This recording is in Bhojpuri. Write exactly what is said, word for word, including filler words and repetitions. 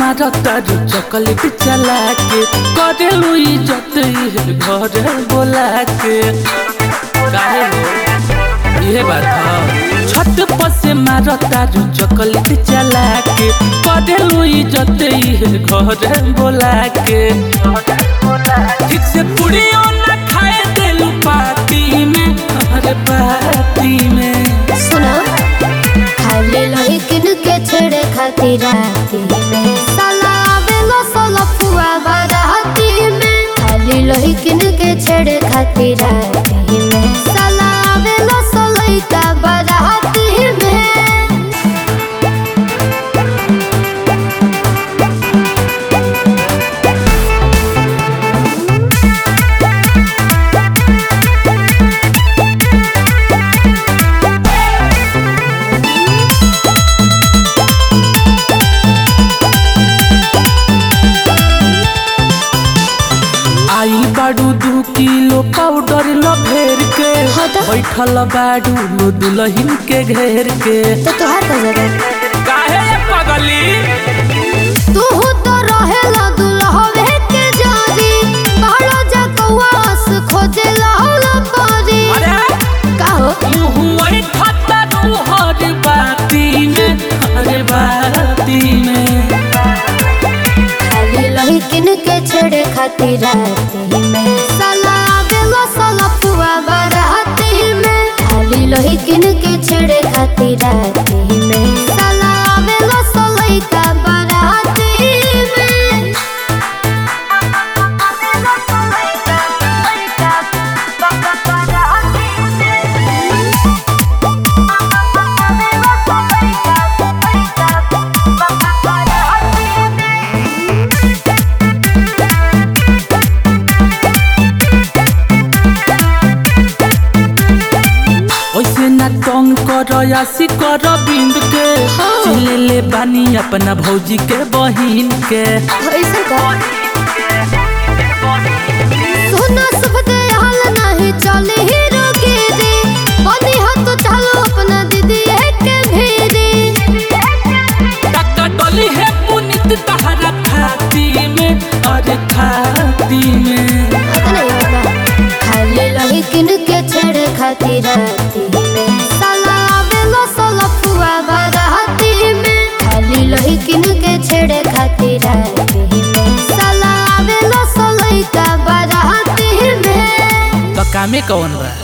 मारा तारू चॉकलेट चला के करेलू इज्जत ये घर बोला के काहे हो ये बात है। छत पर से मारा तारू चॉकलेट चला के करेलू इज्जत ये घर बोला के ठीक से पुड़ियों न खाए देलू पार्टी में अरे पार्टी में सुना खाली लहिकिन के छेड़े खातिर राती में साला बेलो सोला फुआ बाराती में खाली लहिकिन के छेड़े खातिर राती में साला बेलो सोला का बाराती में आई बाड़ू दू किलो पाउडर लो घेर के बैठल बाड़ू लो दुल्हन के घेर के तो तोहार का जगह काहे पगली तू तो रहेला दुल्हवे के जारी पहाड़ो जा कौवास खोजे लाला पारी अरे का हो मुँह वही खाता तू हर बाती में हर बाती में खाली लहिकिन के छेड़े खातिर राती में साला बेलो साला फुआ बाराती में खाली लहिकिन के छेड़े खातिर राती में साला बेलो साला का बाराती में ओइसे ना टंग कर आसी कर बिंद के चिले ले बानी अपना भौजी के बहिन के ऐसे का सोना सब दे हाल नहीं चले हीरो के रे बनी हाथ तो चलो अपना दीदी के भेरे टक्का डोली है पुनित तहरा खाती में अरे खाती में नहीं होगा खाली लहिकिन के छेड़े खातिर राती में साला बेलो सोला फुआ बाराती में खाली लहिकिन के छेड़े खातिर राती में साला बेलो सोला का बाराती में तो कामे कौन बा।